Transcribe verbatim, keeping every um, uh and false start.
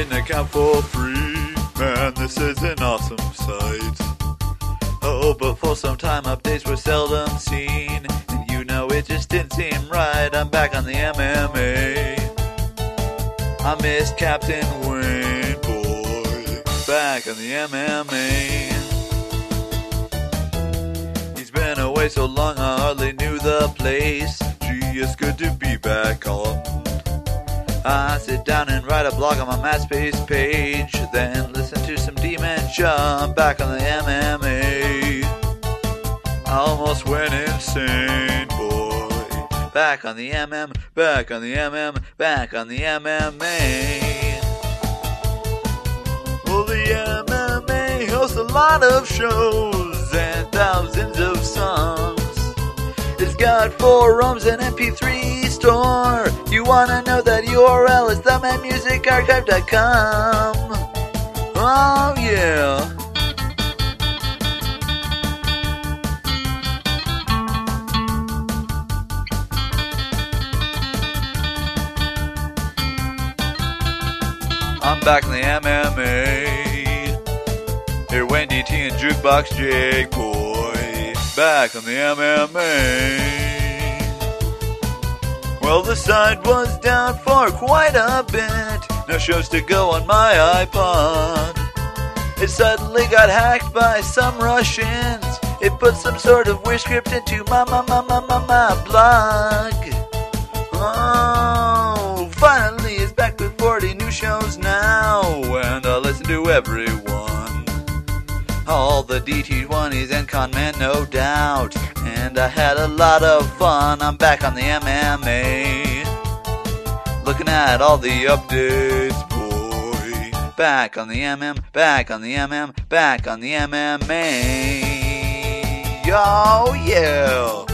an account for free. Man, this is an awesome site. Oh, but for some time updates were seldom seen, and you know it just didn't seem right. I'm back on the M M A. I missed Captain Wayne, boy. Back on the M M A. He's been away so long I hardly knew the place. Gee, it's good to be back on. I sit down and write a blog on my MySpace page, then listen to some Dementia. I'm back on the M M A. I almost went insane, boy. Back on the M M, back on the M M, back on the M M A. Well, the M M A hosts a lot of shows and thousands of songs. It's got forums and M P three store. You wanna know that U R L is the man music archive dot com. Oh yeah. I'm back in the M M A. Here, Wendy T and Jukebox Jake, boy. Back on the M M A. Well, the site was down for quite a bit. No shows to go on my iPod. It suddenly got hacked by some Russians. It put some sort of weird script into my, my, my, my, my, my blog. Oh, finally it's back with forty new shows now, and I listen to everyone. All the D T twenties and Con Men, no doubt. And I had a lot of fun. I'm back on the M M A. Looking at all the updates, boy. Back on the M M, back on the M M, back on the M M A. Oh yeah.